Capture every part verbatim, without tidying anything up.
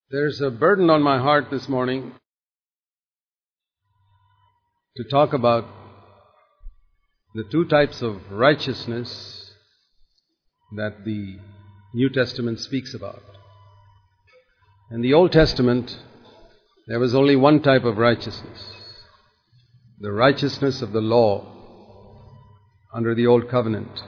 There's a burden on my heart this morning to talk about the two types of righteousness that the New Testament speaks about. In the Old Testament, there was only one type of righteousness, the righteousness of the law under the Old Covenant.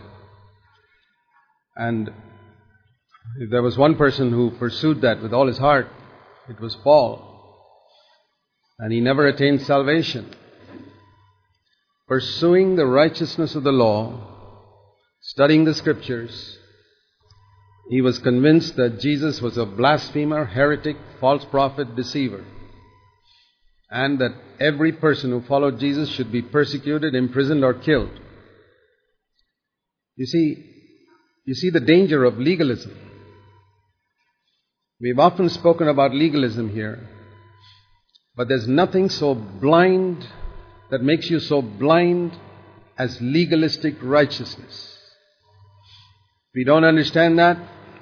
And if there was one person who pursued that with all his heart, it was Paul. And he never attained salvation. Pursuing the righteousness of the law, studying the Scriptures, he was convinced that Jesus was a blasphemer, heretic, false prophet, deceiver, and that every person who followed Jesus should be persecuted, imprisoned, or killed. You see, you see the danger of legalism. We've often spoken about legalism here, but there's nothing so blind that makes you so blind as legalistic righteousness. If we don't understand that,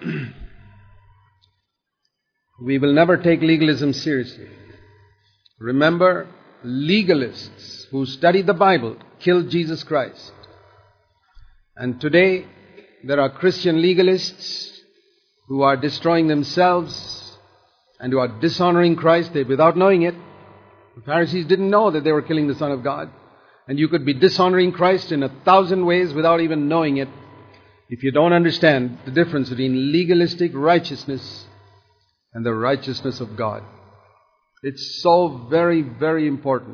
we will never take legalism seriously. Remember, legalists who studied the Bible killed Jesus Christ. And today, there are Christian legalists who are destroying themselves and who are dishonoring Christ they, without knowing it. The Pharisees didn't know that they were killing the Son of God. And you could be dishonoring Christ in a thousand ways without even knowing it if you don't understand the difference between legalistic righteousness and the righteousness of God. It's so very, very important.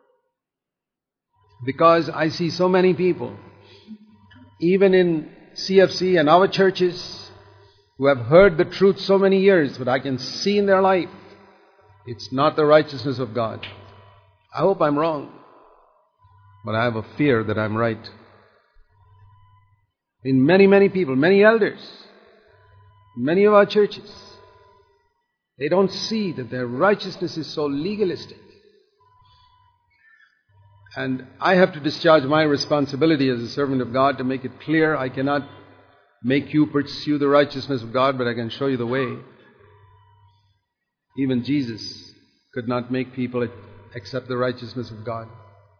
Because I see so many people, even in C F C and our churches, who have heard the truth so many years, but I can see in their life, it's not the righteousness of God. I hope I'm wrong, but I have a fear that I'm right. In many, many people, many elders, many of our churches, they don't see that their righteousness is so legalistic. And I have to discharge my responsibility as a servant of God to make it clear. I cannot make you pursue the righteousness of God, but I can show you the way. Even Jesus could not make people accept the righteousness of God.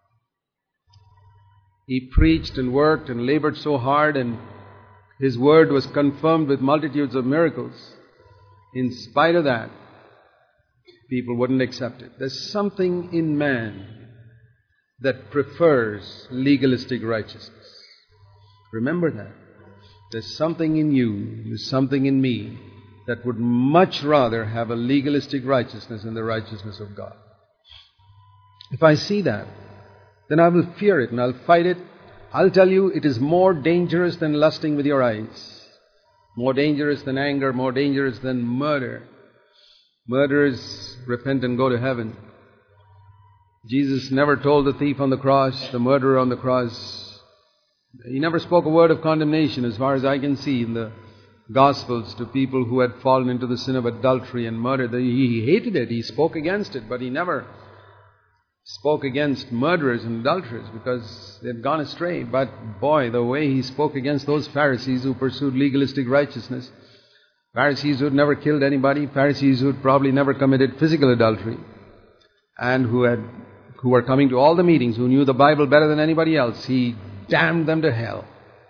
He preached and worked and labored so hard, and His word was confirmed with multitudes of miracles. In spite of that, people wouldn't accept it. There's something in man that prefers legalistic righteousness. Remember that. There's something in you, there's something in me that would much rather have a legalistic righteousness than the righteousness of God. If I see that, then I will fear it and I'll fight it. I'll tell you, it is more dangerous than lusting with your eyes, more dangerous than anger, more dangerous than murder. Murderers repent and go to heaven. Jesus never told the thief on the cross, the murderer on the cross, He never spoke a word of condemnation as far as I can see in the Gospels to people who had fallen into the sin of adultery and murder. He hated it, He spoke against it, but He never spoke against murderers and adulterers because they had gone astray. But boy, the way He spoke against those Pharisees who pursued legalistic righteousness, Pharisees who had never killed anybody, Pharisees who had probably never committed physical adultery, and who had who were coming to all the meetings, who knew the Bible better than anybody else, He damned them to hell.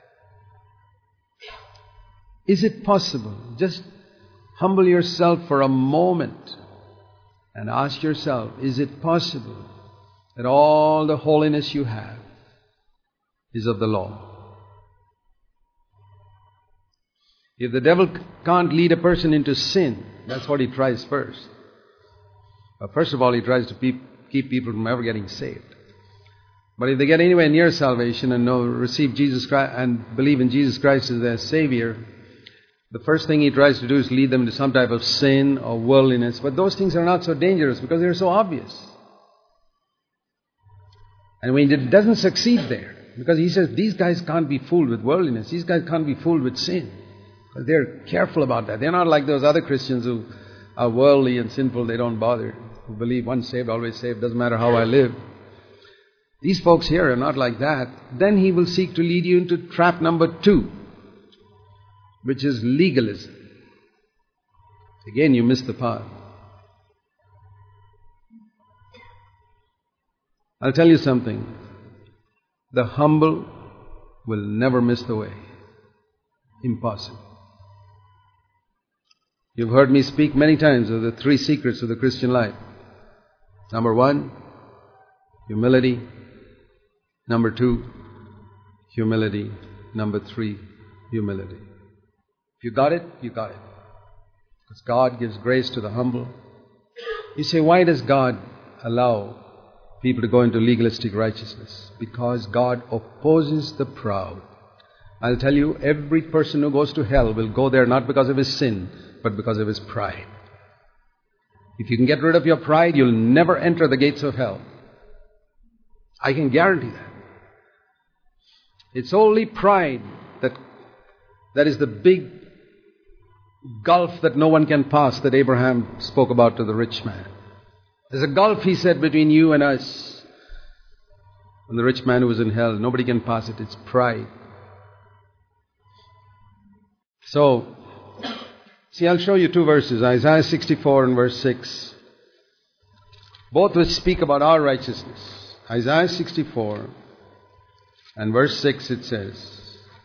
Is it possible? Just humble yourself for a moment and ask yourself, is it possible that all the holiness you have is of the law? If the devil can't lead a person into sin, that's what he tries first. But first of all, he tries to keep, keep people from ever getting saved. But if they get anywhere near salvation and know, receive Jesus Christ and believe in Jesus Christ as their Savior, the first thing he tries to do is lead them to some type of sin or worldliness. But those things are not so dangerous because they're so obvious. And when it doesn't succeed there, because he says these guys can't be fooled with worldliness, these guys can't be fooled with sin, because they're careful about that. They're not like those other Christians who are worldly and sinful, they don't bother, who believe once saved, always saved, doesn't matter how I live. These folks here are not like that. Then he will seek to lead you into trap number two, which is legalism. Again, you miss the path. I'll tell you something. The humble will never miss the way. Impossible. You've heard me speak many times of the three secrets of the Christian life. Number one, humility. Number two, humility. Number three, humility. If you got it, you got it. Because God gives grace to the humble. You say, why does God allow people to go into legalistic righteousness? Because God opposes the proud. I'll tell you, every person who goes to hell will go there not because of his sin, but because of his pride. If you can get rid of your pride, you'll never enter the gates of hell. I can guarantee that. It's only pride that, that is the big gulf that no one can pass that Abraham spoke about to the rich man. There's a gulf, he said, between you and us. And the rich man who was in hell, nobody can pass it. It's pride. So, see, I'll show you two verses, Isaiah sixty-four and verse six. Both which speak about our righteousness. Isaiah sixty-four and verse six, it says,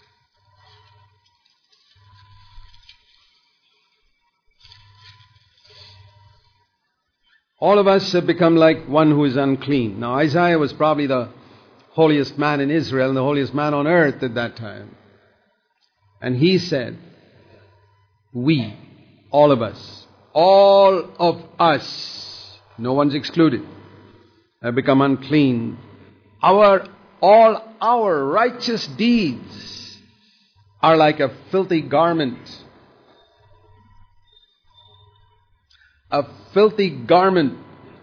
all of us have become like one who is unclean. Now, Isaiah was probably the holiest man in Israel and the holiest man on earth at that time. And he said, we, all of us, all of us, no one's excluded, have become unclean. Our, all our righteous deeds are like a filthy garment. A filthy garment.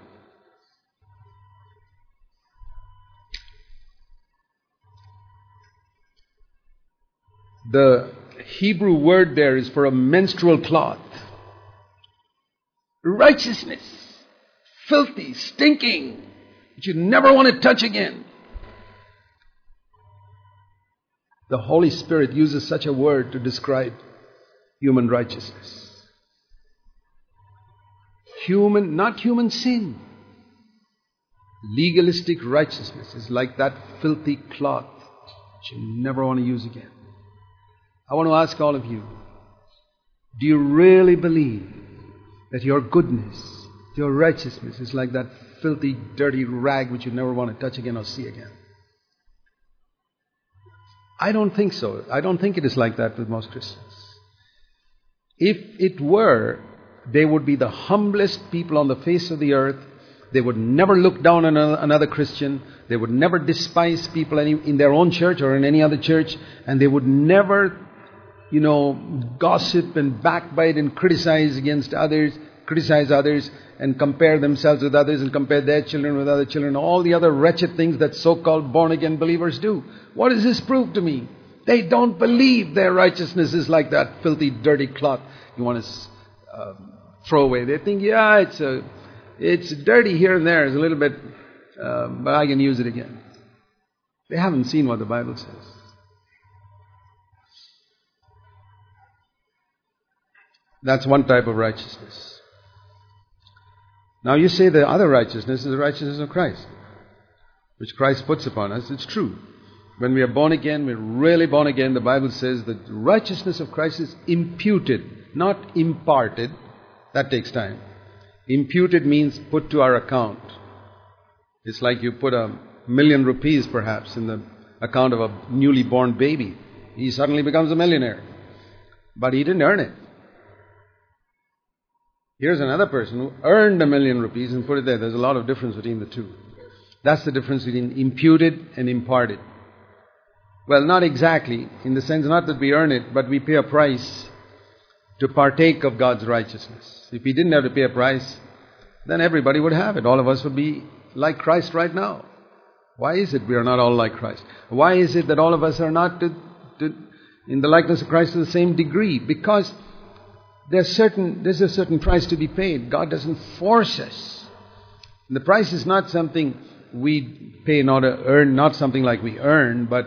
The Hebrew word there is for a menstrual cloth. Righteousness. Filthy, stinking, that you never want to touch again. The Holy Spirit uses such a word to describe human righteousness. Human, not human sin. Legalistic righteousness is like that filthy cloth that you never want to use again. I want to ask all of you, do you really believe that your goodness, your righteousness is like that filthy, dirty rag which you never want to touch again or see again? I don't think so. I don't think it is like that with most Christians. If it were, they would be the humblest people on the face of the earth. They would never look down on another Christian. They would never despise people in their own church or in any other church. And they would never, you know, gossip and backbite and criticize against others, criticize others and compare themselves with others and compare their children with other children. All the other wretched things that so-called born-again believers do. What does this prove to me? They don't believe their righteousness is like that filthy, dirty cloth you want to uh, throw away. They think, yeah, it's a, it's dirty here and there. It's a little bit, uh, but I can use it again. They haven't seen what the Bible says. That's one type of righteousness. Now you say the other righteousness is the righteousness of Christ, which Christ puts upon us. It's true. When we are born again, we're really born again, the Bible says that the righteousness of Christ is imputed, not imparted. That takes time. Imputed means put to our account. It's like you put a million rupees perhaps in the account of a newly born baby. He suddenly becomes a millionaire. But he didn't earn it. Here's another person who earned a million rupees and put it there. There's a lot of difference between the two. That's the difference between imputed and imparted. Well, not exactly, in the sense not that we earn it, but we pay a price to partake of God's righteousness. If we didn't have to pay a price, then everybody would have it. All of us would be like Christ right now. Why is it we are not all like Christ? Why is it that all of us are not to, to, in the likeness of Christ to the same degree? Because there's certain, there's a certain price to be paid. God doesn't force us. And the price is not something we pay in order to earn, not something like we earn, but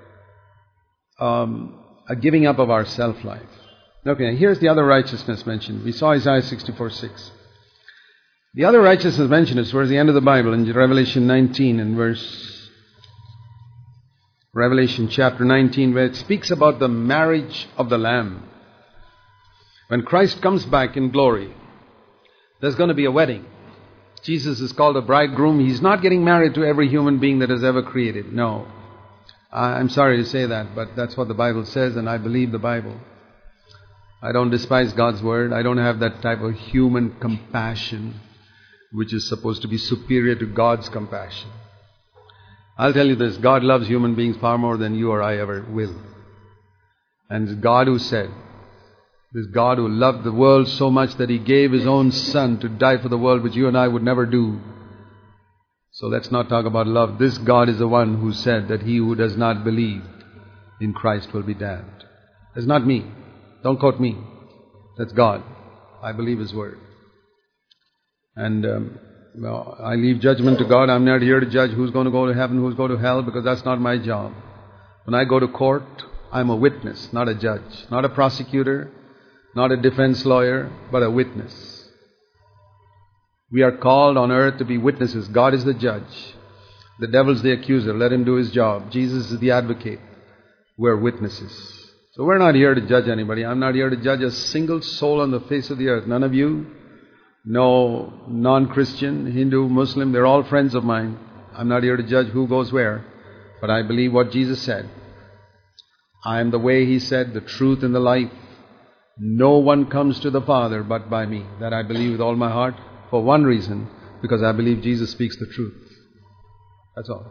um, a giving up of our self-life. Okay, here's the other righteousness mentioned. We saw Isaiah sixty-four six. The other righteousness mentioned is towards the end of the Bible in Revelation nineteen and verse, Revelation chapter nineteen, where it speaks about the marriage of the Lamb. When Christ comes back in glory, there's going to be a wedding. Jesus is called a bridegroom. He's not getting married to every human being that is ever created. No. I'm sorry to say that, but that's what the Bible says, and I believe the Bible. I don't despise God's word. I don't have that type of human compassion which is supposed to be superior to God's compassion. I'll tell you this, God loves human beings far more than you or I ever will. And it's God who said, this God who loved the world so much that He gave His own Son to die for the world, which you and I would never do. So let's not talk about love. This God is the one who said that he who does not believe in Christ will be damned. That's not me. Don't quote me. That's God. I believe His word. And um, well, I leave judgment to God. I'm not here to judge who's going to go to heaven, who's going to hell, because that's not my job. When I go to court, I'm a witness, not a judge. Not a prosecutor, not a defense lawyer, but a witness. We are called on earth to be witnesses. God is the judge. The devil's the accuser. Let him do his job. Jesus is the advocate. We're witnesses. So we're not here to judge anybody. I'm not here to judge a single soul on the face of the earth. None of you. No non-Christian, Hindu, Muslim, they're all friends of mine. I'm not here to judge who goes where, but I believe what Jesus said. I am the way, He said, the truth and the life. No one comes to the Father but by me. That I believe with all my heart, for one reason, because I believe Jesus speaks the truth. That's all.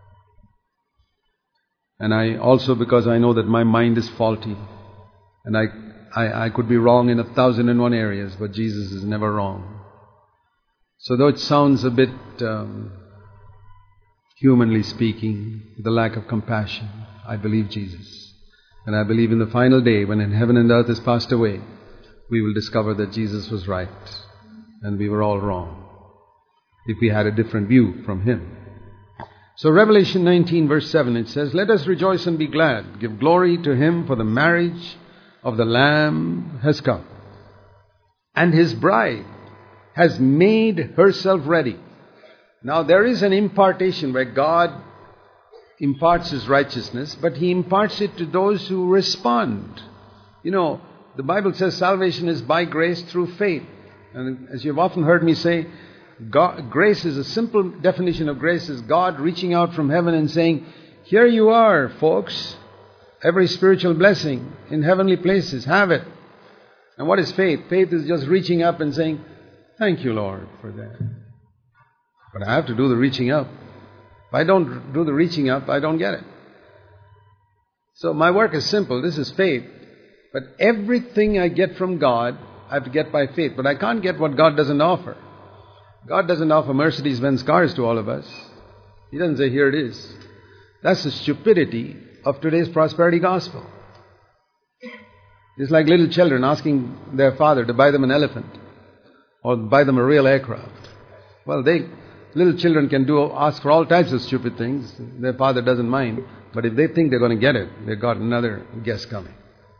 And I also because I know that my mind is faulty, and I I, I could be wrong in a thousand and one areas, but Jesus is never wrong. So though it sounds a bit um, humanly speaking, the lack of compassion, I believe Jesus. And I believe in the final day, when in heaven and earth has passed away, we will discover that Jesus was right and we were all wrong, if we had a different view from Him. So Revelation nineteen verse seven, it says, "Let us rejoice and be glad, give glory to Him, for the marriage of the Lamb has come, and His bride has made herself ready." Now there is an impartation where God imparts His righteousness, but He imparts it to those who respond. You know, the Bible says salvation is by grace through faith. And as you've often heard me say, God, grace is a simple definition of grace is God reaching out from heaven and saying, "Here you are, folks. Every spiritual blessing in heavenly places, have it." And what is faith? Faith is just reaching up and saying, "Thank you, Lord, for that." But I have to do the reaching up. If I don't do the reaching up, I don't get it. So my work is simple. This is faith. But everything I get from God, I have to get by faith. But I can't get what God doesn't offer. God doesn't offer Mercedes-Benz cars to all of us. He doesn't say, "Here it is." That's the stupidity of today's prosperity gospel. It's like little children asking their father to buy them an elephant or buy them a real aircraft. Well, they little children can do ask for all types of stupid things. Their father doesn't mind. But if they think they're going to get it, they've got another guess coming.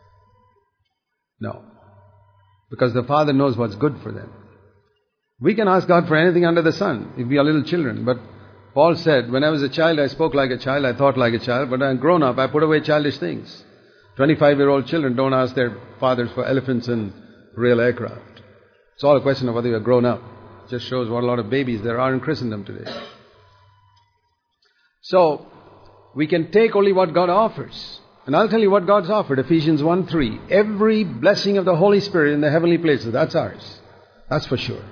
No. Because the Father knows what's good for them. We can ask God for anything under the sun if we are little children. But Paul said, when I was a child, I spoke like a child, I thought like a child, but when I'm grown up, I put away childish things. twenty-five-year-old children don't ask their fathers for elephants and real aircraft. It's all a question of whether you're grown up. It just shows what a lot of babies there are in Christendom today. So, we can take only what God offers. And I'll tell you what God's offered, Ephesians one three. Every blessing of the Holy Spirit in the heavenly places, that's ours. That's for sure.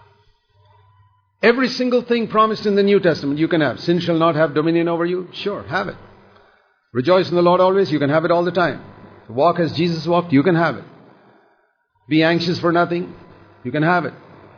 Every single thing promised in the New Testament you can have. Sin shall not have dominion over you. Sure, have it. Rejoice in the Lord always. You can have it all the time. Walk as Jesus walked. You can have it. Be anxious for nothing. You can have it.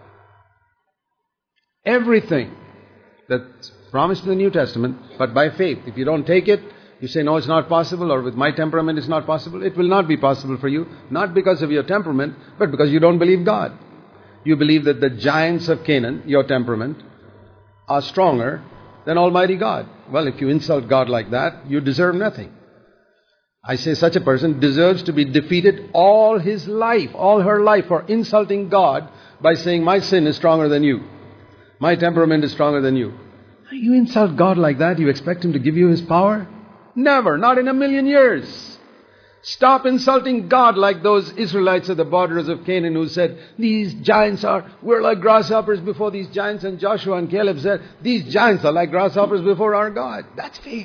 Everything that's promised in the New Testament, but by faith. If you don't take it, you say, "No, it's not possible," or "With my temperament it's not possible." It will not be possible for you. Not because of your temperament, but because you don't believe God. You believe that the giants of Canaan, your temperament, are stronger than Almighty God. Well, if you insult God like that, you deserve nothing. I say such a person deserves to be defeated all his life, all her life, for insulting God by saying, my sin is stronger than you. My temperament is stronger than you. You insult God like that, you expect Him to give you His power? Never, not in a million years. Stop insulting God like those Israelites at the borders of Canaan who said, these giants are, we're like grasshoppers before these giants. And Joshua and Caleb said, these giants are like grasshoppers before our God. That's faith.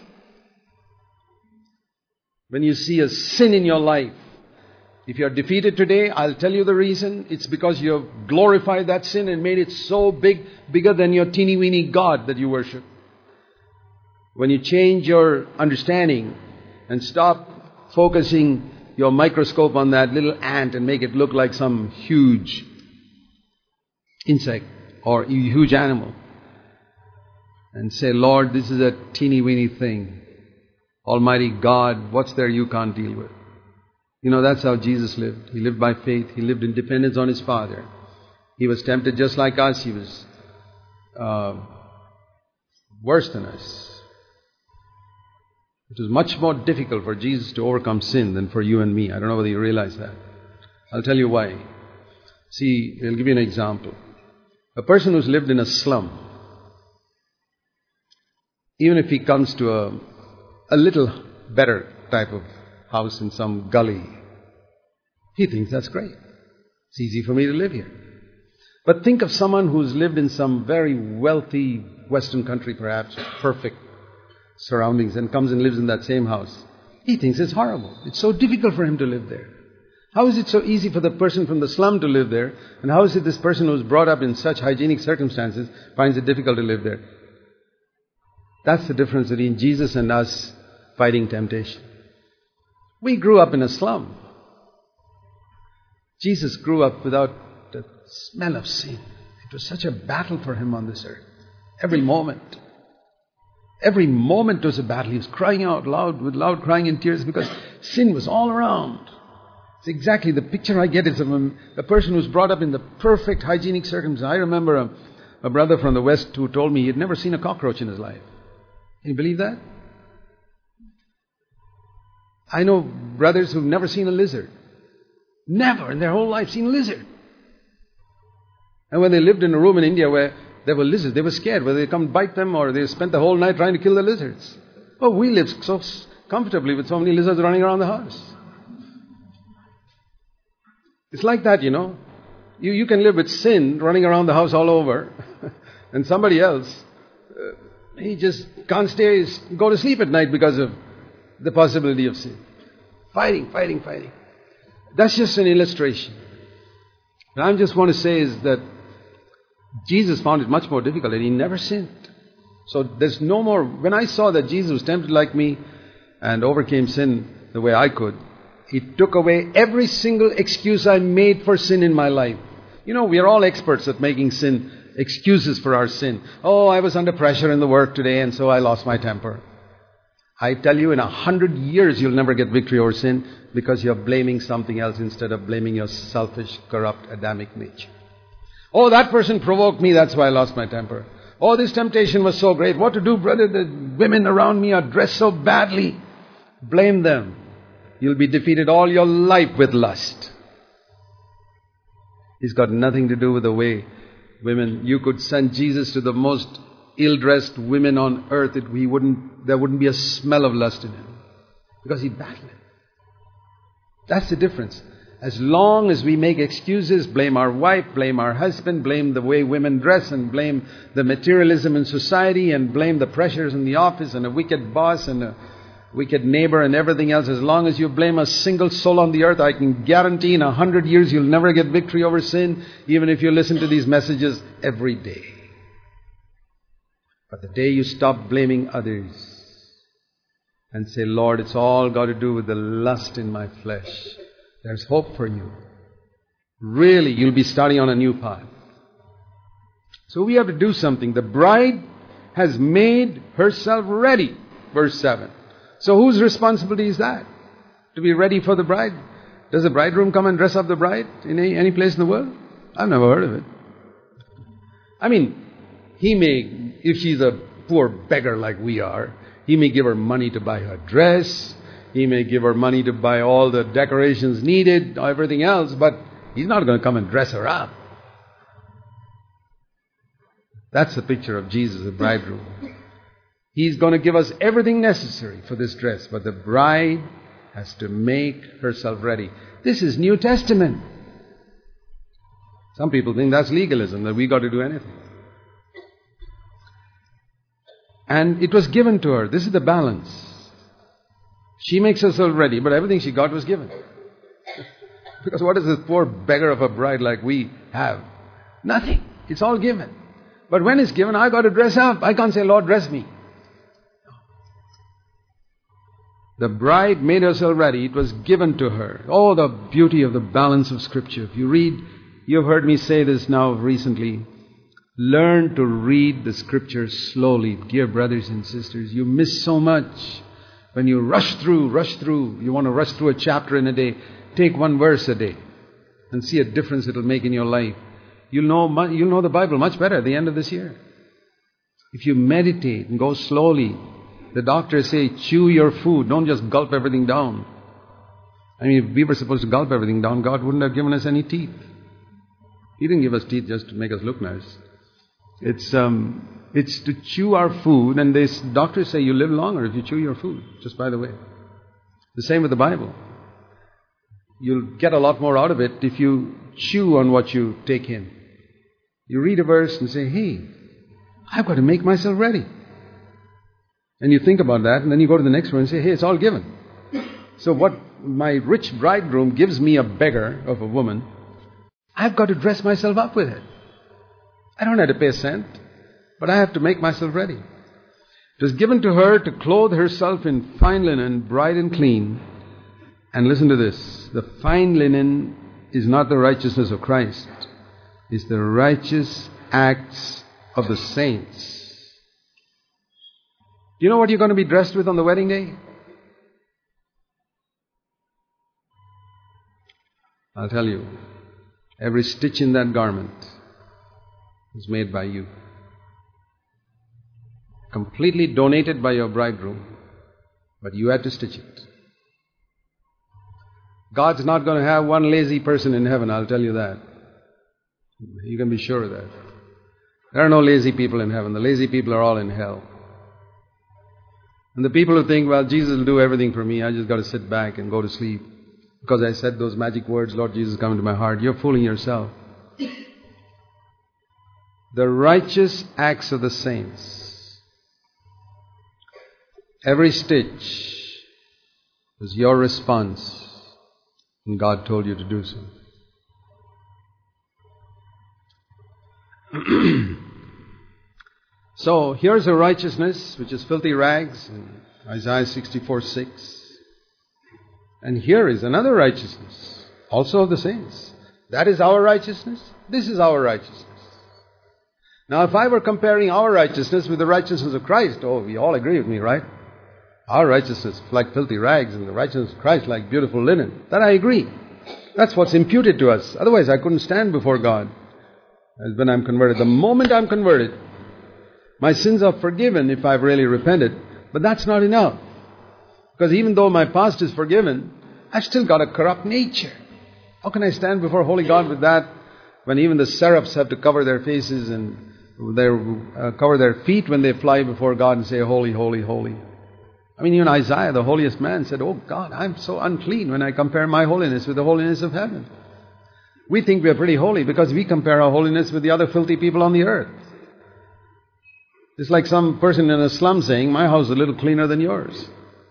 When you see a sin in your life, if you are defeated today, I'll tell you the reason. It's because you have glorified that sin and made it so big, bigger than your teeny-weeny God that you worship. When you change your understanding and stop focusing your microscope on that little ant and make it look like some huge insect or huge animal, and say, Lord, this is a teeny-weeny thing. Almighty God, what's there you can't deal with? You know, that's how Jesus lived. He lived by faith. He lived in dependence on His Father. He was tempted just like us. He was uh, worse than us. It was much more difficult for Jesus to overcome sin than for you and me. I don't know whether you realize that. I'll tell you why. See, I'll give you an example. A person who's lived in a slum, even if he comes to a, a little better type of house in some gully, he thinks that's great. It's easy for me to live here. But think of someone who's lived in some very wealthy Western country, perhaps, perfect surroundings, and comes and lives in that same house. He thinks it's horrible. It's so difficult for him to live there. How is it so easy for the person from the slum to live there? And how is it this person who's brought up in such hygienic circumstances finds it difficult to live there? That's the difference between Jesus and us fighting temptation. We grew up in a slum. Jesus grew up without the smell of sin. It was such a battle for Him on this earth. Every moment. Every moment was a battle. He was crying out loud, with loud crying and tears, because sin was all around. It's exactly the picture I get is of a, a person who's brought up in the perfect hygienic circumstances. I remember a, a brother from the West who told me he had never seen a cockroach in his life. Can you believe that? I know brothers who've never seen a lizard. Never in their whole life seen a lizard. And when they lived in a room in India where there were lizards, they were scared whether they come bite them or they spent the whole night trying to kill the lizards. Oh, we live so comfortably with so many lizards running around the house. It's like that, you know. You, you can live with sin running around the house all over, and somebody else, uh, he just can't stay, go to sleep at night because of the possibility of sin. Fighting, fighting, fighting. That's just an illustration. What I just want to say is that Jesus found it much more difficult and He never sinned. So there's no more... When I saw that Jesus was tempted like me and overcame sin the way I could, He took away every single excuse I made for sin in my life. You know, we are all experts at making sin, excuses for our sin. Oh, I was under pressure in the work today and so I lost my temper. I tell you, in a hundred years you'll never get victory over sin because you're blaming something else instead of blaming your selfish, corrupt, Adamic nature. Oh, that person provoked me, that's why I lost my temper. Oh, this temptation was so great. What to do, brother? The women around me are dressed so badly. Blame them. You'll be defeated all your life with lust. It's got nothing to do with the way women... You could send Jesus to the most ill-dressed women on earth. It, he wouldn't, there wouldn't be a smell of lust in Him. Because He battled it. That's the difference. As long as we make excuses, blame our wife, blame our husband, blame the way women dress, and blame the materialism in society, and blame the pressures in the office, and a wicked boss, and a wicked neighbor, and everything else, as long as you blame a single soul on the earth, I can guarantee in a hundred years you'll never get victory over sin, even if you listen to these messages every day. But the day you stop blaming others and say, Lord, it's all got to do with the lust in my flesh, there's hope for you. Really, you'll be starting on a new path. So we have to do something. The bride has made herself ready. Verse seven. So whose responsibility is that? To be ready for the bride? Does the bridegroom come and dress up the bride in any, any place in the world? I've never heard of it. I mean, he may, if she's a poor beggar like we are, he may give her money to buy her dress. He may give her money to buy all the decorations needed, everything else, but He's not going to come and dress her up. That's the picture of Jesus, the bridegroom. He's going to give us everything necessary for this dress, but the bride has to make herself ready. This is New Testament. Some people think that's legalism, that we got to do anything. And it was given to her. This is the balance. She makes herself ready, but everything she got was given. Because what does this poor beggar of a bride like we have? Nothing. It's all given. But when it's given, I got to dress up. I can't say, Lord, dress me. The bride made herself ready. It was given to her. Oh, the beauty of the balance of Scripture. If you read, you've heard me say this now recently. Learn to read the Scriptures slowly, dear brothers and sisters. You miss so much when you rush through, rush through. You want to rush through a chapter in a day. Take one verse a day and see a difference it'll make in your life. You'll know, you'll know the Bible much better at the end of this year. If you meditate and go slowly, the doctors say, chew your food. Don't just gulp everything down. I mean, if we were supposed to gulp everything down, God wouldn't have given us any teeth. He didn't give us teeth just to make us look nice. It's um, it's to chew our food, and they, doctors say you live longer if you chew your food, just by the way. The same with the Bible. You'll get a lot more out of it if you chew on what you take in. You read a verse and say, hey, I've got to make myself ready. And you think about that, and then you go to the next one and say, hey, it's all given. So what my rich bridegroom gives me a beggar of a woman, I've got to dress myself up with it. I don't have to pay a cent, but I have to make myself ready. It was given to her to clothe herself in fine linen, bright and clean. And listen to this, the fine linen is not the righteousness of Christ. It's the righteous acts of the saints. Do you know what you're going to be dressed with on the wedding day? I'll tell you, every stitch in that garment is made by you. Completely donated by your bridegroom, but you had to stitch it. God's not going to have one lazy person in heaven, I'll tell you that. You can be sure of that. There are no lazy people in heaven. The lazy people are all in hell. And the people who think, well, Jesus will do everything for me, I just got to sit back and go to sleep because I said those magic words, Lord Jesus, come into my heart. You're fooling yourself. The righteous acts of the saints. Every stitch was your response. And God told you to do so. So here's a righteousness which is filthy rags in Isaiah sixty-four six. And here is another righteousness, also of the saints. That is our righteousness. This is our righteousness. Now if I were comparing our righteousness with the righteousness of Christ, oh, we all agree with me, right? Our righteousness like filthy rags and the righteousness of Christ like beautiful linen. That I agree. That's what's imputed to us. Otherwise I couldn't stand before God as when I'm converted. The moment I'm converted, my sins are forgiven if I've really repented. But that's not enough. Because even though my past is forgiven, I've still got a corrupt nature. How can I stand before holy God with that when even the seraphs have to cover their faces and their, uh, cover their feet when they fly before God and say, holy, holy, holy. I mean, even Isaiah, the holiest man, said, oh God, I'm so unclean when I compare my holiness with the holiness of heaven. We think we're pretty holy because we compare our holiness with the other filthy people on the earth. It's like some person in a slum saying, my house is a little cleaner than yours.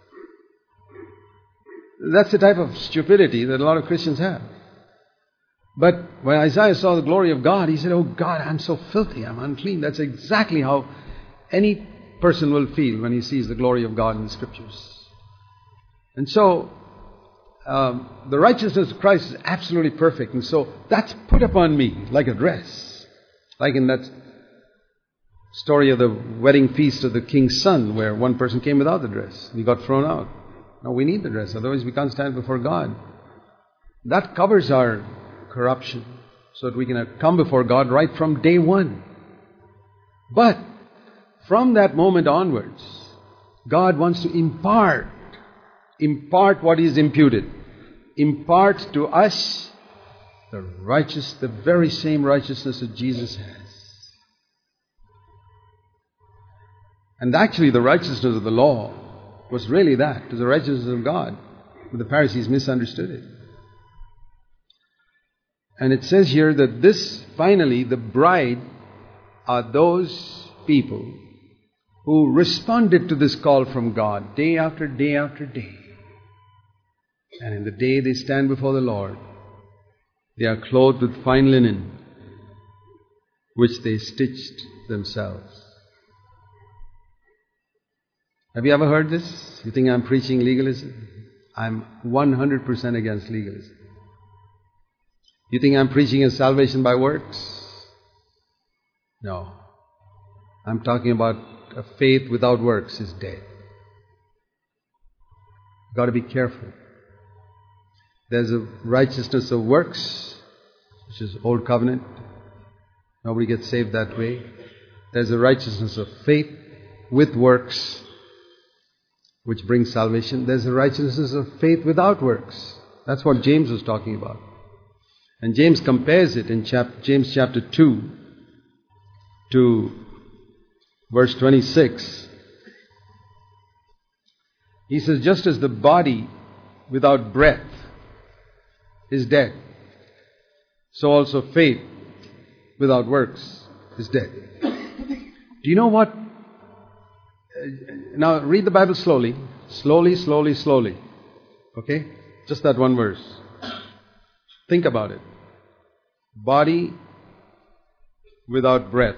That's the type of stupidity that a lot of Christians have. But when Isaiah saw the glory of God, he said, oh God, I'm so filthy, I'm unclean. That's exactly how any person will feel when he sees the glory of God in the Scriptures. And so, um, the righteousness of Christ is absolutely perfect. And so, that's put upon me like a dress. Like in that story of the wedding feast of the king's son, where one person came without the dress and he got thrown out. No, we need the dress, otherwise we can't stand before God. That covers our corruption so that we can come before God right from day one. But from that moment onwards, God wants to impart impart what is imputed. Impart to us the righteous, the very same righteousness that Jesus has. And actually the righteousness of the law was really that. It was the righteousness of God. But the Pharisees misunderstood it. And it says here that this, finally, the bride are those people who responded to this call from God day after day after day. And in the day they stand before the Lord, they are clothed with fine linen, which they stitched themselves. Have you ever heard this? You think I'm preaching legalism? I'm one hundred percent against legalism. You think I'm preaching a salvation by works? No. I'm talking about a faith without works is dead. You've got to be careful. There's a righteousness of works, which is Old Covenant. Nobody gets saved that way. There's a righteousness of faith with works, which brings salvation. There's a righteousness of faith without works. That's what James was talking about. And James compares it in chap- James chapter two to verse twenty-six. He says, just as the body without breath is dead, so also faith without works is dead. Do you know what? Now read the Bible slowly. Slowly, slowly, slowly. Okay? Just that one verse. Think about it. Body without breath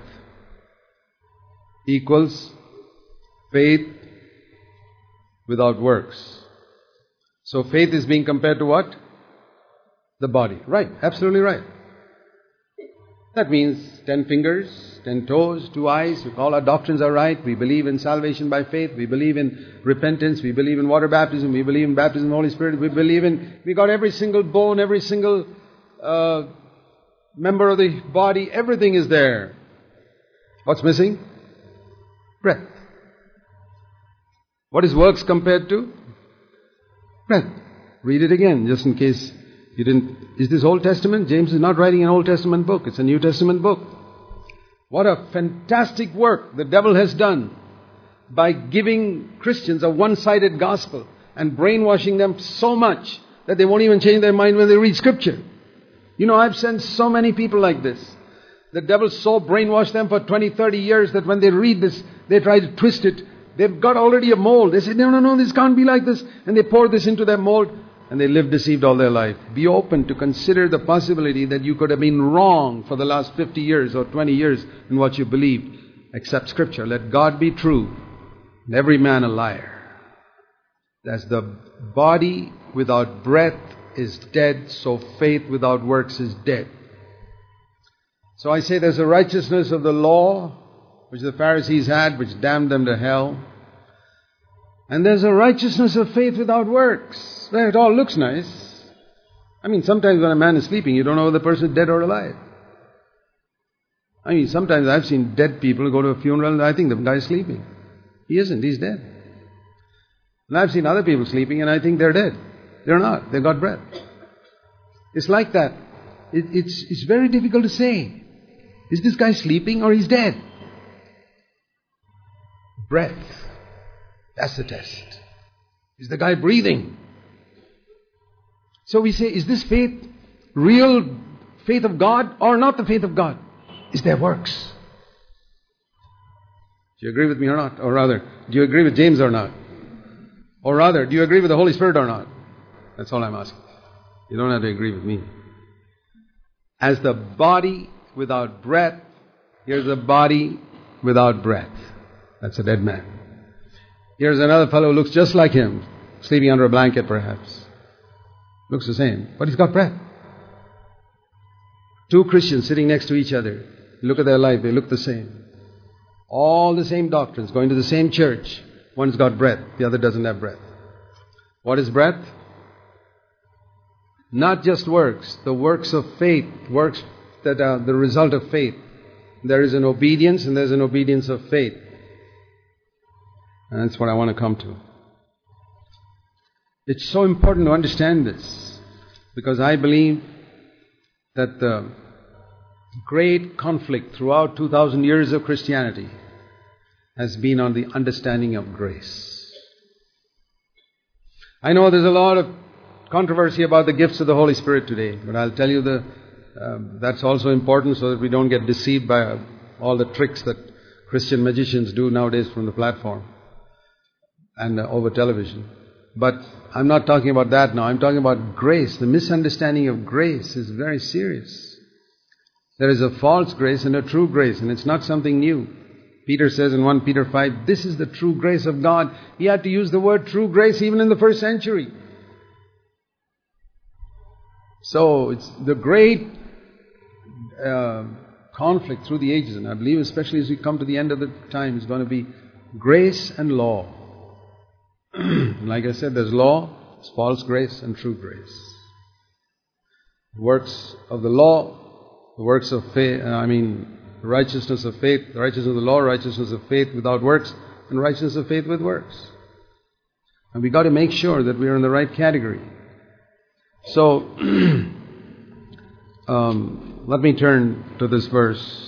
equals faith without works. So faith is being compared to what? The body. Right, absolutely right. That means ten fingers, ten toes, two eyes. All our doctrines are right. We believe in salvation by faith. We believe in repentance. We believe in water baptism. We believe in baptism of the Holy Spirit. We believe in, we got every single bone, every single uh, member of the body. Everything is there. What's missing? Breath. What is works compared to? Breath. Read it again, just in case you didn't. Is this Old Testament? James is not writing an Old Testament book. It's a New Testament book. What a fantastic work the devil has done by giving Christians a one-sided gospel and brainwashing them so much that they won't even change their mind when they read Scripture. You know, I've seen so many people like this. The devil so brainwashed them for twenty, thirty years that when they read this, they try to twist it. They've got already a mold. They say, no, no, no, this can't be like this. And they pour this into their mold. And they live deceived all their life. Be open to consider the possibility that you could have been wrong for the last fifty years or twenty years in what you believed. Accept Scripture. Let God be true and every man a liar. As the body without breath is dead, so faith without works is dead. So I say there's a righteousness of the law, which the Pharisees had, which damned them to hell. And there's a righteousness of faith without works. Well, it all looks nice. I mean, sometimes when a man is sleeping, you don't know whether the person is dead or alive. I mean, sometimes I've seen dead people go to a funeral and I think the guy is sleeping. He isn't, he's dead. And I've seen other people sleeping and I think they're dead. They're not, they've got breath. It's like that. It, it's, it's very difficult to say. Is this guy sleeping or he's dead? Breath. That's the test. Is the guy breathing? So we say, is this faith real faith of God or not the faith of God? Is there works? Do you agree with me or not? Or rather, do you agree with James or not? Or rather, do you agree with the Holy Spirit or not? That's all I'm asking. You don't have to agree with me. As the body without breath, here's a body without breath. That's a dead man. Here's another fellow who looks just like him, sleeping under a blanket perhaps. Looks the same, but he's got breath. Two Christians sitting next to each other. Look at their life, they look the same. All the same doctrines, going to the same church. One's got breath, the other doesn't have breath. What is breath? Not just works, the works of faith, works that are the result of faith. There is an obedience and there's an obedience of faith. And that's what I want to come to. It's so important to understand this, because I believe that the great conflict throughout two thousand years of Christianity has been on the understanding of grace. I know there's a lot of controversy about the gifts of the Holy Spirit today, but I'll tell you the uh, that's also important so that we don't get deceived by uh, all the tricks that Christian magicians do nowadays from the platform and uh, over television. But I'm not talking about that now. I'm talking about grace. The misunderstanding of grace is very serious. There is a false grace and a true grace, and it's not something new. Peter says in First Peter five, this is the true grace of God. He had to use the word true grace even in the first century. So it's the great uh, conflict through the ages, and I believe especially as we come to the end of the time, is going to be grace and law. Like I said, there's law, there's false grace and true grace. The works of the law, the works of faith, uh, I mean, the righteousness of faith, the righteousness of the law, righteousness of faith without works, and righteousness of faith with works. And we've got to make sure that we are in the right category. So, um, let me turn to this verse.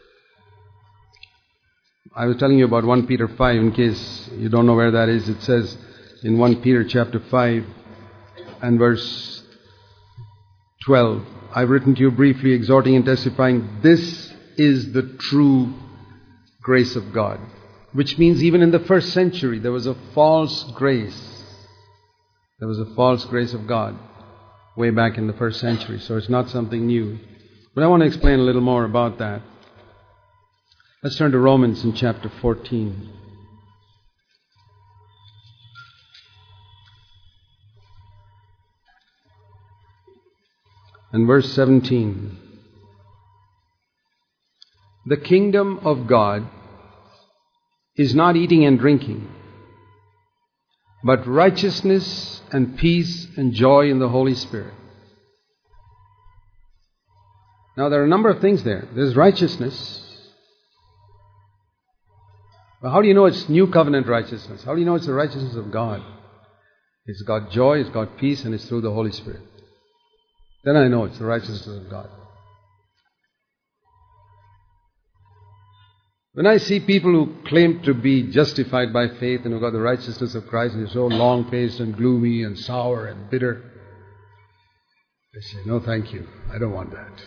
I was telling you about First Peter five, in case you don't know where that is. It says in First Peter chapter five and verse twelve, I've written to you briefly, exhorting and testifying, this is the true grace of God. Which means even in the first century, there was a false grace. There was a false grace of God way back in the first century. So it's not something new. But I want to explain a little more about that. Let's turn to Romans in chapter fourteen. And verse seventeen. The kingdom of God is not eating and drinking, but righteousness and peace and joy in the Holy Spirit. Now there are a number of things there. There's righteousness. Well, how do you know it's new covenant righteousness? How do you know it's the righteousness of God? It's got joy, it's got peace, and it's through the Holy Spirit. Then I know it's the righteousness of God. When I see people who claim to be justified by faith and who've got the righteousness of Christ and they're so long-faced and gloomy and sour and bitter, I say, no thank you, I don't want that.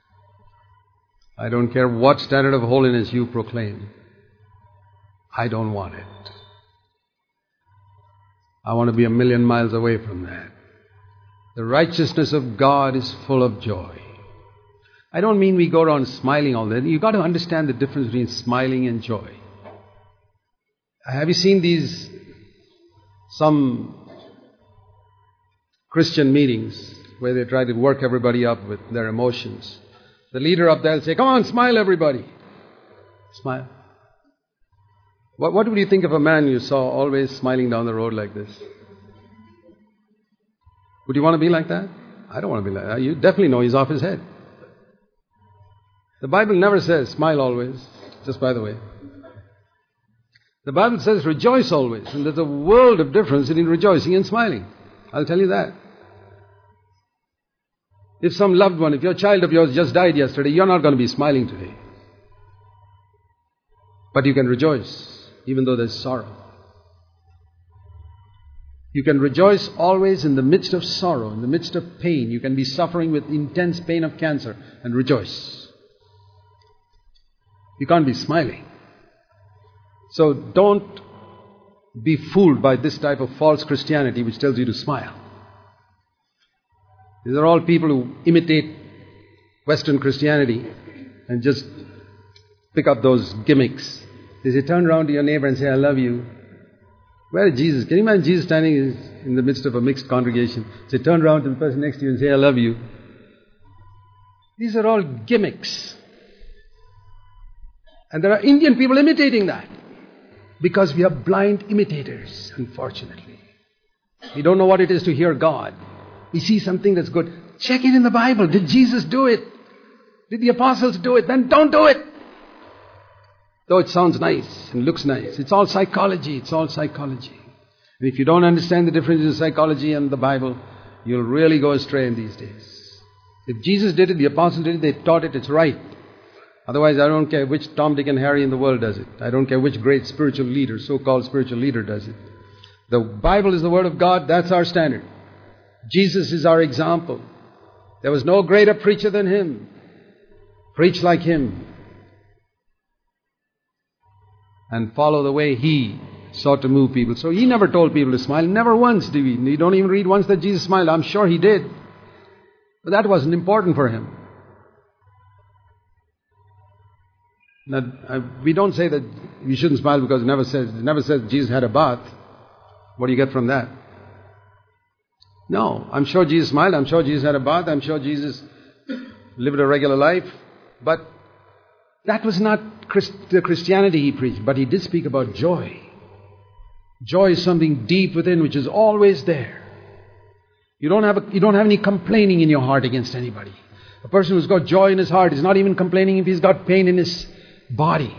I don't care what standard of holiness you proclaim. I don't want it. I want to be a million miles away from that. The righteousness of God is full of joy. I don't mean we go around smiling all day. You've got to understand the difference between smiling and joy. Have you seen these, some Christian meetings where they try to work everybody up with their emotions? The leader up there will say, come on, smile everybody. Smile. What, what would you think of a man you saw always smiling down the road like this? Would you want to be like that? I don't want to be like that. You definitely know he's off his head. The Bible never says smile always, just by the way. The Bible says rejoice always, and there's a world of difference between rejoicing and smiling. I'll tell you that. If some loved one, if your child of yours just died yesterday, you're not going to be smiling today. But you can rejoice, even though there's sorrow. You can rejoice always in the midst of sorrow, in the midst of pain. You can be suffering with intense pain of cancer and rejoice. You can't be smiling. So don't be fooled by this type of false Christianity which tells you to smile. These are all people who imitate Western Christianity and just pick up those gimmicks. They say, turn around to your neighbor and say, I love you. Where is Jesus? Can you imagine Jesus standing in the midst of a mixed congregation? Say, turn around to the person next to you and say, I love you. These are all gimmicks. And there are Indian people imitating that. Because we are blind imitators, unfortunately. We don't know what it is to hear God. We see something that's good. Check it in the Bible. Did Jesus do it? Did the apostles do it? Then don't do it. Though it sounds nice and looks nice. It's all psychology. It's all psychology. And if you don't understand the difference in psychology and the Bible, you'll really go astray in these days. If Jesus did it, the apostles did it, they taught it, it's right. Otherwise, I don't care which Tom, Dick and Harry in the world does it. I don't care which great spiritual leader, so-called spiritual leader does it. The Bible is the Word of God, that's our standard. Jesus is our example. There was no greater preacher than Him. Preach like Him. And follow the way He sought to move people. So He never told people to smile. Never once did He. You don't even read once that Jesus smiled. I'm sure He did. But that wasn't important for Him. Now, we don't say that we shouldn't smile because it never says, it never says Jesus had a bath. What do you get from that? No, I'm sure Jesus smiled. I'm sure Jesus had a bath. I'm sure Jesus lived a regular life. But that was not Christ, the Christianity He preached. But He did speak about joy. Joy is something deep within which is always there. You don't have a, you don't have any complaining in your heart against anybody. A person who's got joy in his heart is not even complaining if he's got pain in his body.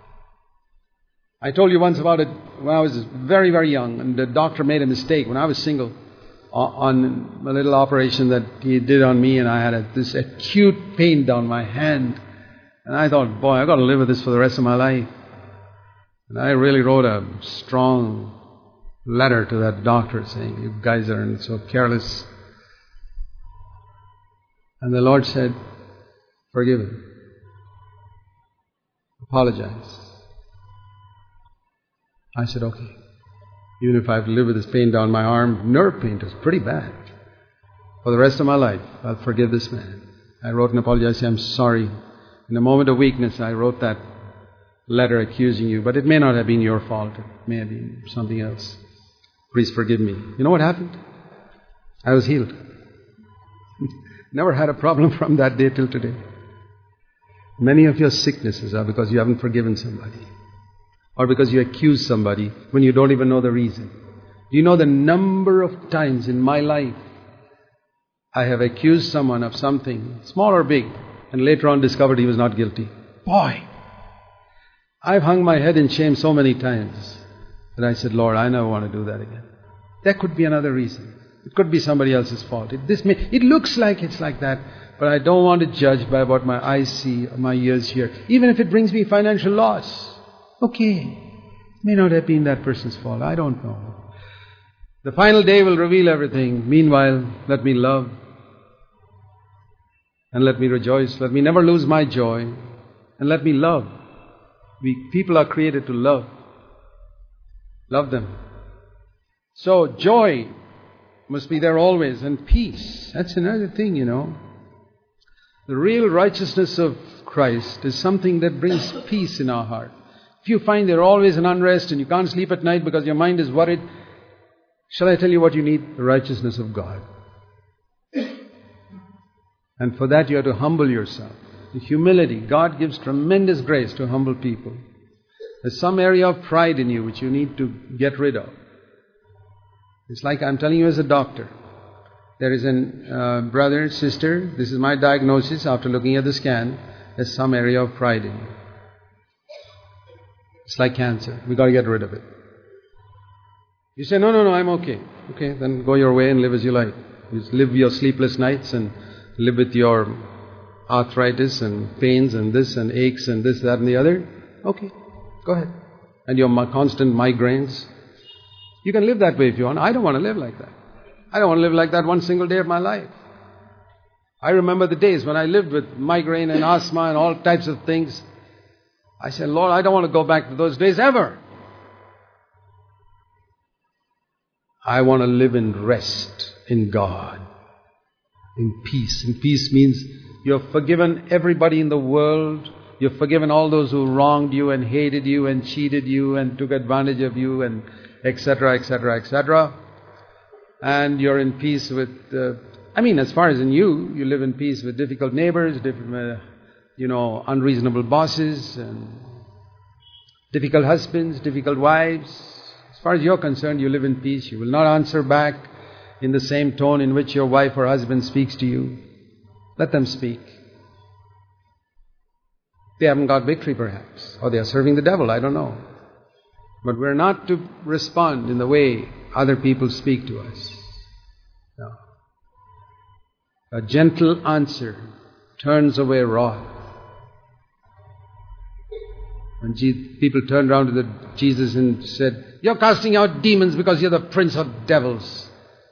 I told you once about it when I was very, very young, and the doctor made a mistake when I was single on a little operation that he did on me, and I had a, this acute pain down my hand. And I thought, boy, I've got to live with this for the rest of my life. And I really wrote a strong letter to that doctor saying, you guys are so careless. And the Lord said, forgive him. Apologize. I said, okay. Even if I have to live with this pain down my arm, nerve pain, it was pretty bad. For the rest of my life, I'll forgive this man. I wrote an apology. I said, I'm sorry. In a moment of weakness, I wrote that letter accusing you, but it may not have been your fault. It may have been something else. Please forgive me. You know what happened? I was healed. Never had a problem from that day till today. Many of your sicknesses are because you haven't forgiven somebody, or because you accuse somebody when you don't even know the reason. Do you know the number of times in my life I have accused someone of something, small or big, and later on discovered he was not guilty? Boy! I've hung my head in shame so many times that I said, Lord, I never want to do that again. There could be another reason. It could be somebody else's fault. It, this may, it looks like it's like that, but I don't want to judge by what my eyes see or my ears hear. Even if it brings me financial loss. Okay. It may not have been that person's fault. I don't know. The final day will reveal everything. Meanwhile, let me love. And let me rejoice. Let me never lose my joy. And let me love. We, people are created to love. Love them. So joy must be there always, and peace. That's another thing, you know. The real righteousness of Christ is something that brings peace in our heart. If you find there's always an unrest and you can't sleep at night because your mind is worried, shall I tell you what you need? The righteousness of God. And for that you have to humble yourself. The humility. God gives tremendous grace to humble people. There's some area of pride in you which you need to get rid of. It's like I'm telling you as a doctor. There is a uh, brother, sister, this is my diagnosis after looking at the scan. There's some area of pride in you. It's like cancer. We've got to get rid of it. You say, no, no, no, I'm okay. Okay, then go your way and live as you like. You live your sleepless nights and live with your arthritis and pains and this and aches and this, that and the other. Okay, go ahead. And your constant migraines. You can live that way if you want. I don't want to live like that. I don't want to live like that one single day of my life. I remember the days when I lived with migraine and asthma and all types of things. I said, Lord, I don't want to go back to those days ever. I want to live in rest in God, in peace. And peace means you have forgiven everybody in the world. You've forgiven all those who wronged you and hated you and cheated you and took advantage of you and et cetera, et cetera, et cetera. And you're in peace with, uh, I mean, as far as in you, you live in peace with difficult neighbors, different, uh, you know, unreasonable bosses, and difficult husbands, difficult wives. As far as you're concerned, you live in peace. You will not answer back in the same tone in which your wife or husband speaks to you. Let them speak. They haven't got victory perhaps, or they are serving the devil, I don't know. But we're not to respond in the way other people speak to us. No. A gentle answer turns away wrath. When Je- people turned around to the Jesus and said, "You're casting out demons because you're the prince of devils,"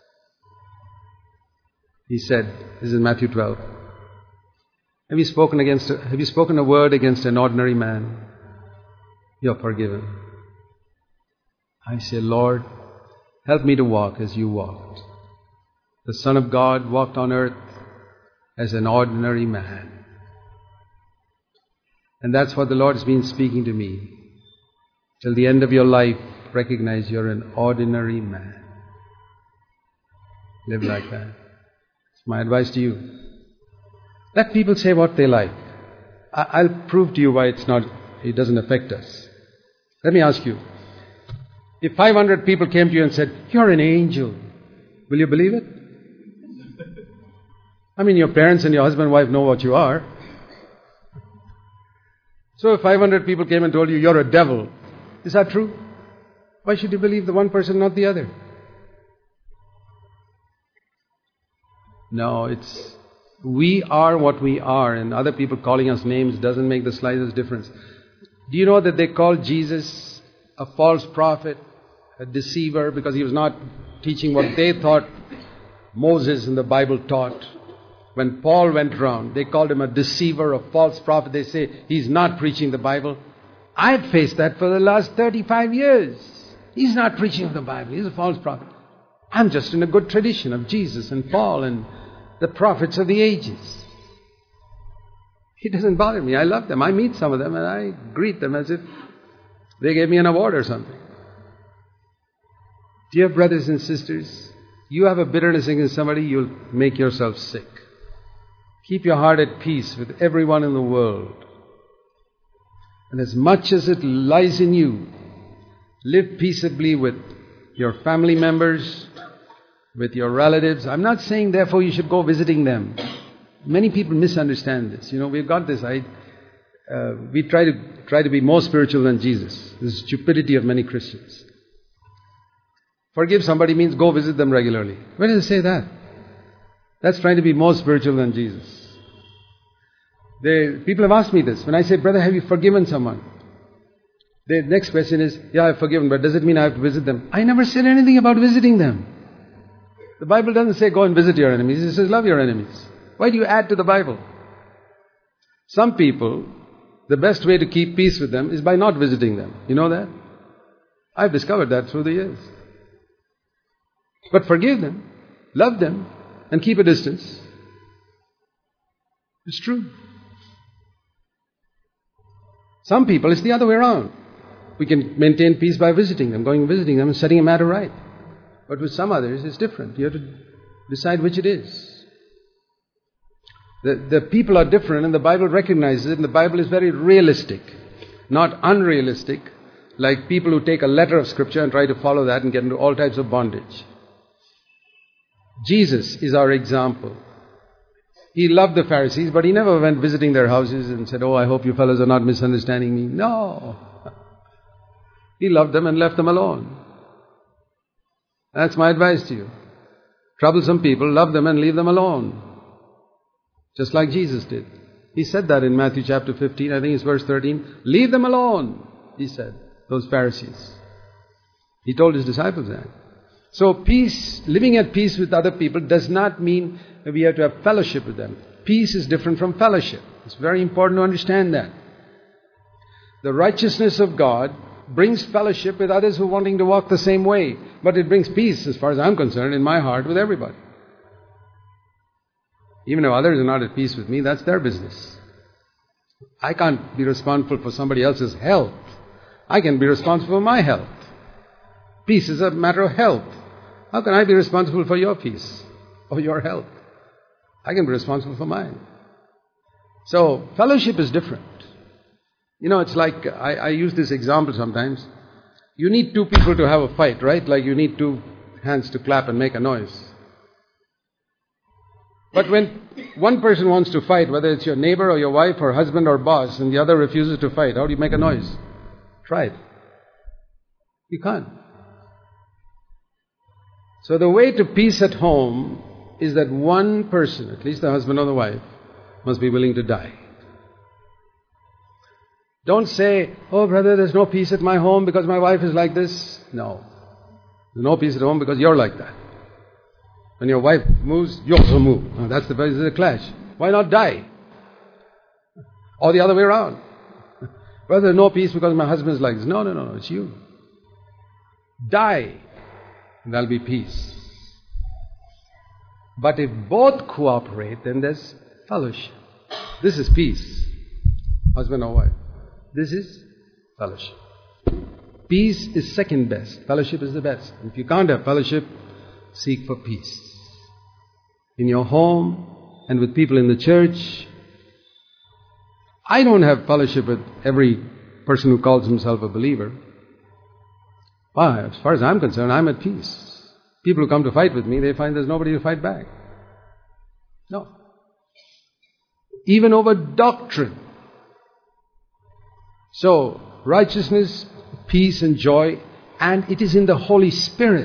He said, this is Matthew twelve, have you spoken against, a, have you spoken a word against an ordinary man? You're forgiven. I say, Lord, help me to walk as you walked. The Son of God walked on earth as an ordinary man. And that's what the Lord has been speaking to me. Till the end of your life, recognize you're an ordinary man. Live like that. It's my advice to you. Let people say what they like. I'll prove to you why it's not, it doesn't affect us. Let me ask you, if five hundred people came to you and said, "You're an angel," will you believe it? I mean, your parents and your husband and wife know what you are. So if five hundred people came and told you, "You're a devil," is that true? Why should you believe the one person, not the other? No, it's, we are what we are, and other people calling us names doesn't make the slightest difference. Do you know that they called Jesus a false prophet, a deceiver, because he was not teaching what they thought Moses in the Bible taught? When Paul went around, they called him a deceiver, a false prophet. They say he's not preaching the Bible. I've faced that for the last thirty-five years. He's not preaching the Bible. He's a false prophet. I'm just in a good tradition of Jesus and Paul and the prophets of the ages. It doesn't bother me. I love them. I meet some of them and I greet them as if they gave me an award or something. Dear brothers and sisters, you have a bitterness against somebody, you'll make yourself sick. Keep your heart at peace with everyone in the world. And as much as it lies in you, live peaceably with your family members, with your relatives. I'm not saying therefore you should go visiting them. Many people misunderstand this. You know, we've got this, I, uh, we try to try to be more spiritual than Jesus. This is stupidity of many Christians. Forgive somebody means go visit them regularly. Where does it say that? That's trying to be more spiritual than Jesus. They, people have asked me this. When I say, "Brother, have you forgiven someone?" The next question is, "Yeah, I've forgiven, but does it mean I have to visit them?" I never said anything about visiting them. The Bible doesn't say go and visit your enemies. It says love your enemies. Why do you add to the Bible? Some people, the best way to keep peace with them is by not visiting them. You know that? I've discovered that through the years. But forgive them, love them, and keep a distance. It's true. Some people, it's the other way around. We can maintain peace by visiting them, going and visiting them and setting a matter right. But with some others, it's different. You have to decide which it is. The, the people are different and the Bible recognizes it, and the Bible is very realistic, not unrealistic, like people who take a letter of Scripture and try to follow that and get into all types of bondage. Jesus is our example. He loved the Pharisees, but he never went visiting their houses and said, "Oh, I hope you fellows are not misunderstanding me." No. He loved them and left them alone. That's my advice to you. Troublesome people, love them and leave them alone. Just like Jesus did. He said that in Matthew chapter fifteen, I think it's verse thirteen. Leave them alone, he said, those Pharisees. He told his disciples that. So peace, living at peace with other people does not mean that we have to have fellowship with them. Peace is different from fellowship. It's very important to understand that. The righteousness of God brings fellowship with others who are wanting to walk the same way. But it brings peace, as far as I'm concerned, in my heart with everybody. Even if others are not at peace with me, that's their business. I can't be responsible for somebody else's health. I can be responsible for my health. Peace is a matter of health. How can I be responsible for your peace or your health? I can be responsible for mine. So, fellowship is different. You know, it's like, I, I use this example sometimes. You need two people to have a fight, right? Like you need two hands to clap and make a noise. But when one person wants to fight, whether it's your neighbor or your wife or husband or boss, and the other refuses to fight, how do you make a noise? Try it. You can't. So the way to peace at home is that one person, at least the husband or the wife, must be willing to die. Don't say, oh brother, there's no peace at my home because my wife is like this. No. There's no peace at home because you're like that. When your wife moves, you also move. Now that's the basis of the clash. Why not die? Or the other way around. Brother, there's no peace because my husband is like this. No, no, no, no, it's you. Die, and there'll be peace. But if both cooperate, then there's fellowship. This is peace, husband or wife. This is fellowship. Peace is second best. Fellowship is the best. If you can't have fellowship, seek for peace. In your home and with people in the church. I don't have fellowship with every person who calls himself a believer. Well, as far as I'm concerned, I'm at peace. People who come to fight with me, they find there's nobody to fight back. No. Even over doctrine. So, righteousness, peace and joy, and it is in the Holy Spirit.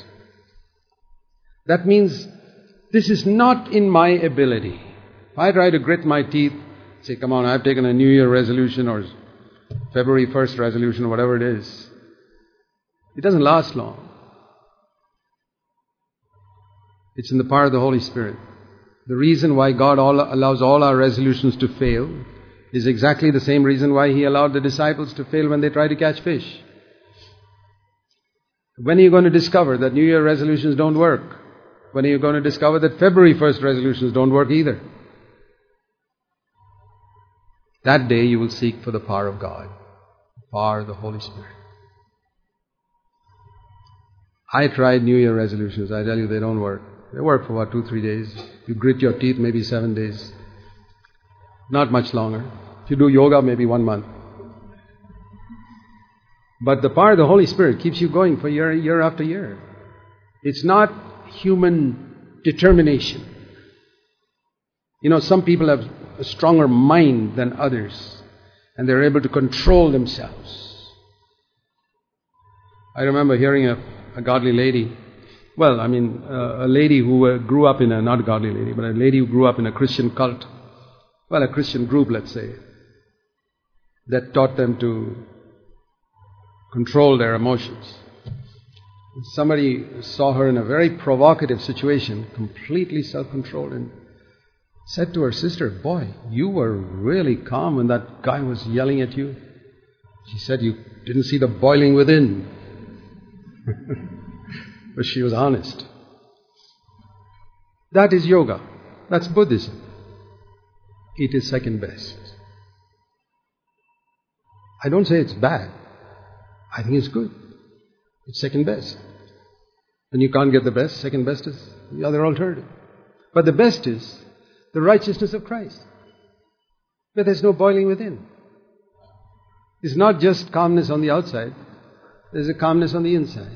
That means this is not in my ability. If I try to grit my teeth, say, come on, I've taken a New Year resolution or February first resolution or whatever it is. It doesn't last long. It's in the power of the Holy Spirit. The reason why God all allows all our resolutions to fail is exactly the same reason why He allowed the disciples to fail when they tried to catch fish. When are you going to discover that New Year resolutions don't work? When are you going to discover that February first resolutions don't work either? That day you will seek for the power of God, the power of the Holy Spirit. I tried New Year resolutions. I tell you, they don't work. They work for about two, three days. You grit your teeth, maybe seven days. Not much longer. If you do yoga, maybe one month. But the power of the Holy Spirit keeps you going for year, year after year. It's not human determination. You know, some people have a stronger mind than others, and they're able to control themselves. I remember hearing a, a godly lady, well, I mean, uh, a lady who uh, grew up in a, not a godly lady, but a lady who grew up in a Christian cult, well, a Christian group, let's say, that taught them to control their emotions. Somebody saw her in a very provocative situation, completely self-controlled, and said to her sister, boy, you were really calm when that guy was yelling at you. She said, you didn't see the boiling within. But she was honest. That is yoga. That's Buddhism. It is second best. I don't say it's bad. I think it's good. It's second best. When you can't get the best, second best is the other alternative. But the best is the righteousness of Christ. But there's no boiling within. It's not just calmness on the outside. There's a calmness on the inside.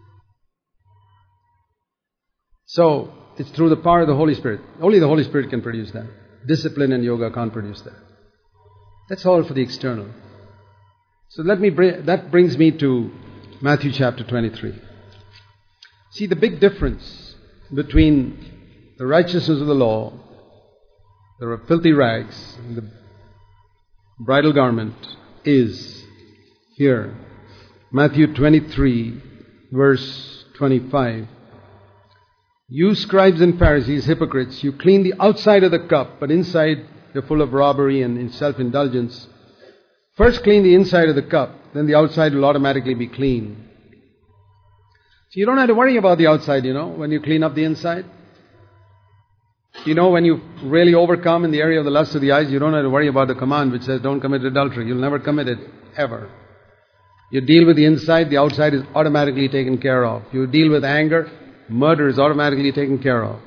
So, it's through the power of the Holy Spirit. Only the Holy Spirit can produce that. Discipline and yoga can't produce that. That's all for the external. So let me bring, that brings me to Matthew chapter twenty-three. See, the big difference between the righteousness of the law, the filthy rags, and the bridal garment is here. Matthew twenty-three, verse twenty-five. You scribes and Pharisees, hypocrites, you clean the outside of the cup, but inside you're full of robbery and self-indulgence. First clean the inside of the cup, then the outside will automatically be clean. So you don't have to worry about the outside, you know, when you clean up the inside. You know, when you really overcome in the area of the lust of the eyes, you don't have to worry about the command which says don't commit adultery. You'll never commit it, ever. You deal with the inside, the outside is automatically taken care of. You deal with anger, murder is automatically taken care of.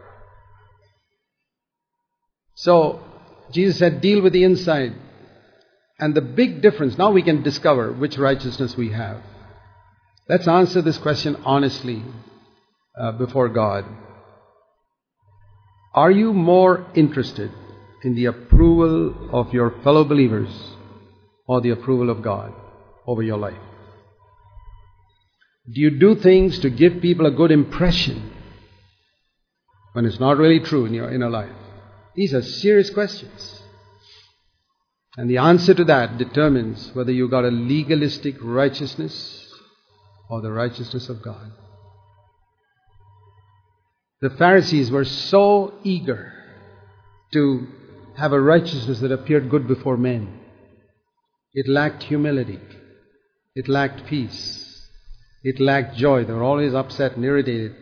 So, Jesus said, deal with the inside. And the big difference, now we can discover which righteousness we have. Let's answer this question honestly uh, before God. Are you more interested in the approval of your fellow believers or the approval of God over your life? Do you do things to give people a good impression when it's not really true in your inner life? These are serious questions. And the answer to that determines whether you got a legalistic righteousness or the righteousness of God. The Pharisees were so eager to have a righteousness that appeared good before men. It lacked humility. It lacked peace. It lacked joy. They were always upset and irritated.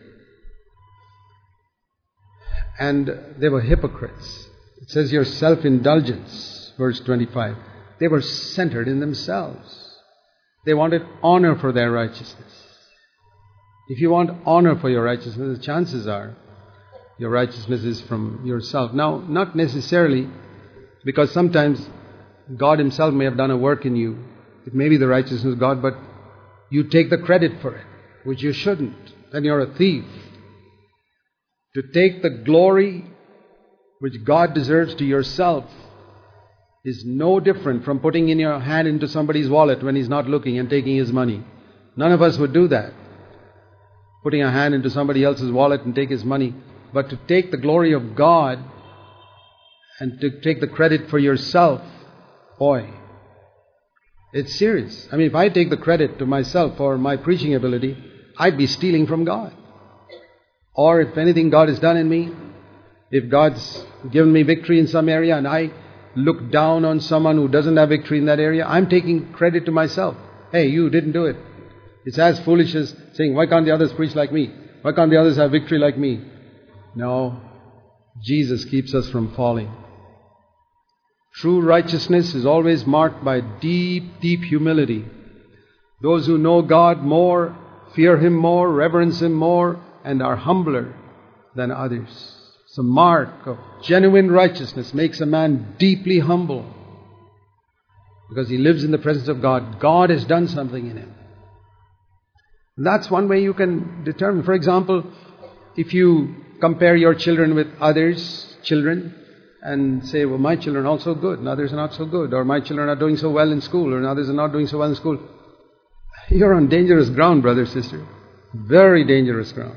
And they were hypocrites. It says here, self-indulgence, verse twenty-five. They were centered in themselves. They wanted honor for their righteousness. If you want honor for your righteousness, the chances are your righteousness is from yourself. Now, not necessarily, because sometimes God Himself may have done a work in you. It may be the righteousness of God, but you take the credit for it, which you shouldn't. Then you're a thief. To take the glory which God deserves to yourself is no different from putting in your hand into somebody's wallet when he's not looking and taking his money. None of us would do that. Putting a hand into somebody else's wallet and take his money. But to take the glory of God and to take the credit for yourself, boy, it's serious. I mean, if I take the credit to myself for my preaching ability, I'd be stealing from God. Or if anything God has done in me, if God's given me victory in some area and I look down on someone who doesn't have victory in that area, I'm taking credit to myself. Hey, you didn't do it. It's as foolish as saying, why can't the others preach like me? Why can't the others have victory like me? No, Jesus keeps us from falling. True righteousness is always marked by deep, deep humility. Those who know God more, fear Him more, reverence Him more, and are humbler than others. It's a mark of genuine righteousness, makes a man deeply humble. Because he lives in the presence of God. God has done something in him. That's one way you can determine. For example, if you compare your children with others' children and say, well, my children are also good and others are not so good, or my children are doing so well in school and others are not doing so well in school, you're on dangerous ground, brother, sister. Very dangerous ground.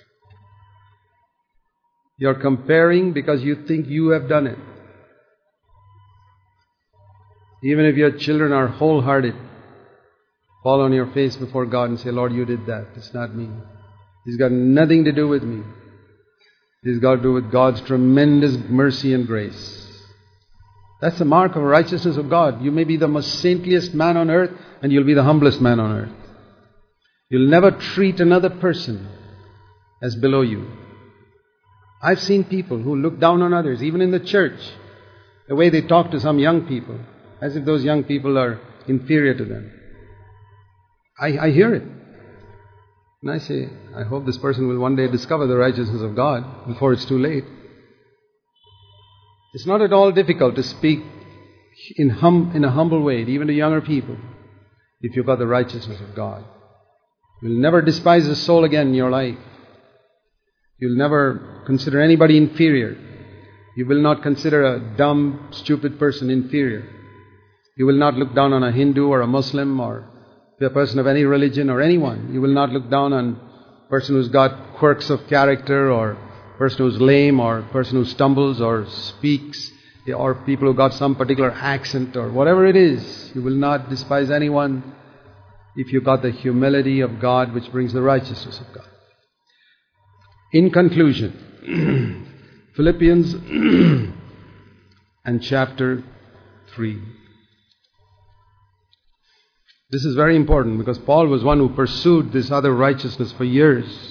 You're comparing because you think you have done it. Even if your children are wholehearted, fall on your face before God and say, Lord, you did that. It's not me. It's got nothing to do with me. It's got to do with God's tremendous mercy and grace. That's the mark of righteousness of God. You may be the most saintliest man on earth and you'll be the humblest man on earth. You'll never treat another person as below you. I've seen people who look down on others, even in the church, the way they talk to some young people, as if those young people are inferior to them. I, I hear it. And I say, I hope this person will one day discover the righteousness of God before it's too late. It's not at all difficult to speak in, hum, in a humble way, even to younger people, if you've got the righteousness of God. You'll never despise a soul again in your life. You'll never consider anybody inferior. You will not consider a dumb, stupid person inferior. You will not look down on a Hindu or a Muslim or a person of any religion or anyone. You will not look down on a person who's got quirks of character or a person who's lame or a person who stumbles or speaks or people who got some particular accent or whatever it is. You will not despise anyone if you've got the humility of God which brings the righteousness of God. In conclusion, Philippians and chapter three. This is very important because Paul was one who pursued this other righteousness for years.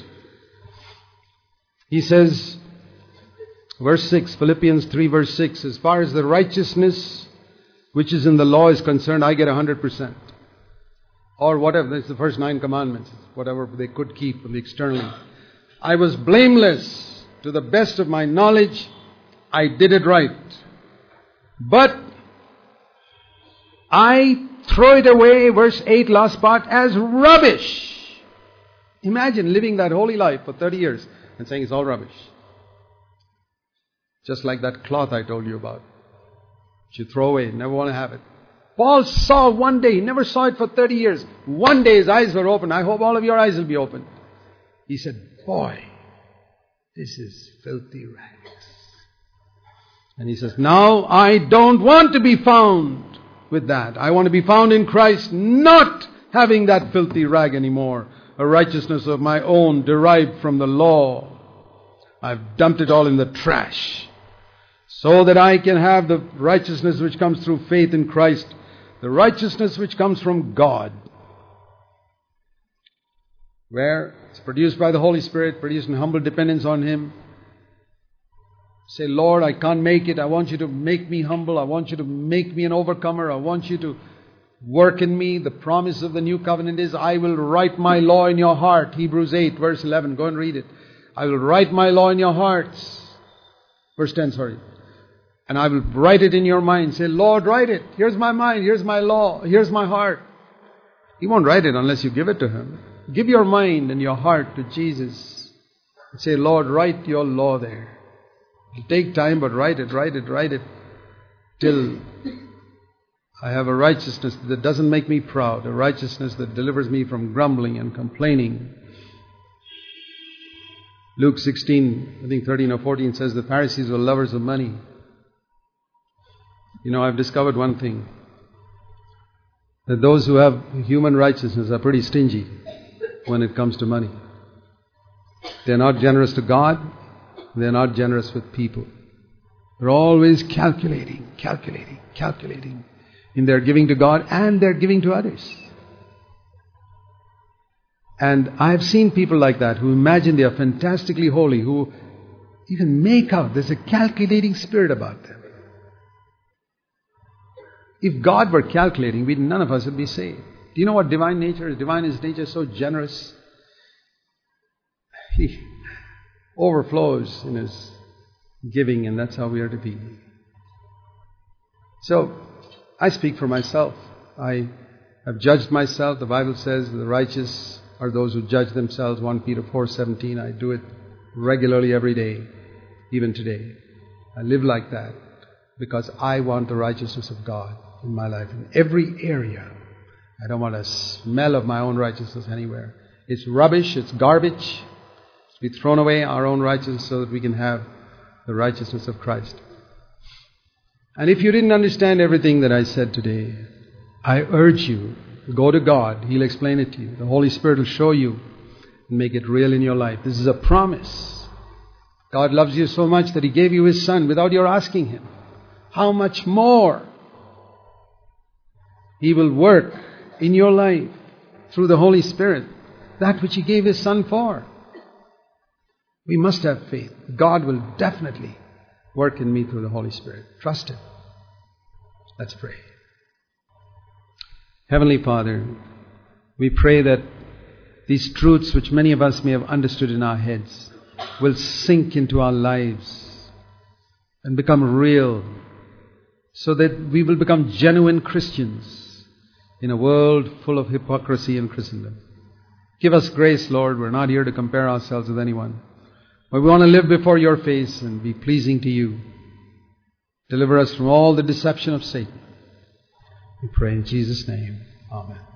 He says, verse six, Philippians three verse six, as far as the righteousness which is in the law is concerned, I get a hundred percent. Or whatever, that's the first nine commandments, whatever they could keep externally. I was blameless to the best of my knowledge. I did it right. But I throw it away, verse eight, last part, as rubbish. Imagine living that holy life for thirty years and saying it's all rubbish. Just like that cloth I told you about. Which you throw away, never want to have it. Paul saw one day, he never saw it for thirty years. One day his eyes were open. I hope all of your eyes will be open. He said, boy, this is filthy rags. And he says, now I don't want to be found with that. I want to be found in Christ, not having that filthy rag anymore. A righteousness of my own derived from the law. I've dumped it all in the trash, so that I can have the righteousness which comes through faith in Christ, the righteousness which comes from God, where it's produced by the Holy Spirit, produced in humble dependence on Him. Say, Lord, I can't make it. I want you to make me humble. I want you to make me an overcomer. I want you to work in me. The promise of the new covenant is, I will write my law in your heart. Hebrews eight, verse eleven. Go and read it. I will write my law in your hearts. Verse ten, sorry. And I will write it in your mind. Say, Lord, write it. Here's my mind. Here's my law. Here's my heart. He won't write it unless you give it to Him. Give your mind and your heart to Jesus. And say, Lord, write your law there. It'll take time, but write it, write it, write it. Till I have a righteousness that doesn't make me proud. A righteousness that delivers me from grumbling and complaining. Luke sixteen, I think thirteen or fourteen says the Pharisees were lovers of money. You know, I've discovered one thing. That those who have human righteousness are pretty stingy when it comes to money. They're not generous to God. They're not generous with people. They're always calculating, calculating, calculating in their giving to God, and their giving to others. And I've seen people like that who imagine they are fantastically holy, who even make out there's a calculating spirit about them. If God were calculating, we none of us would be saved. Do you know what divine nature is? Divine is nature so generous. He overflows in His giving, and that's how we are to be. So, I speak for myself. I have judged myself. The Bible says the righteous are those who judge themselves. First Peter four seventeen. I do it regularly every day, even today. I live like that because I want the righteousness of God in my life, in every area. I don't want a smell of my own righteousness anywhere. It's rubbish, it's garbage. We thrown away our own righteousness so that we can have the righteousness of Christ. And if you didn't understand everything that I said today, I urge you, go to God. He'll explain it to you. The Holy Spirit will show you and make it real in your life. This is a promise. God loves you so much that He gave you His Son without your asking Him. How much more He will work in your life through the Holy Spirit, that which He gave His Son for. We must have faith. God will definitely work in me through the Holy Spirit. Trust Him. Let's pray. Heavenly Father, we pray that these truths which many of us may have understood in our heads will sink into our lives and become real, so that we will become genuine Christians in a world full of hypocrisy and Christendom. Give us grace, Lord. We're not here to compare ourselves with anyone. But we want to live before your face and be pleasing to you. Deliver us from all the deception of Satan. We pray in Jesus' name. Amen.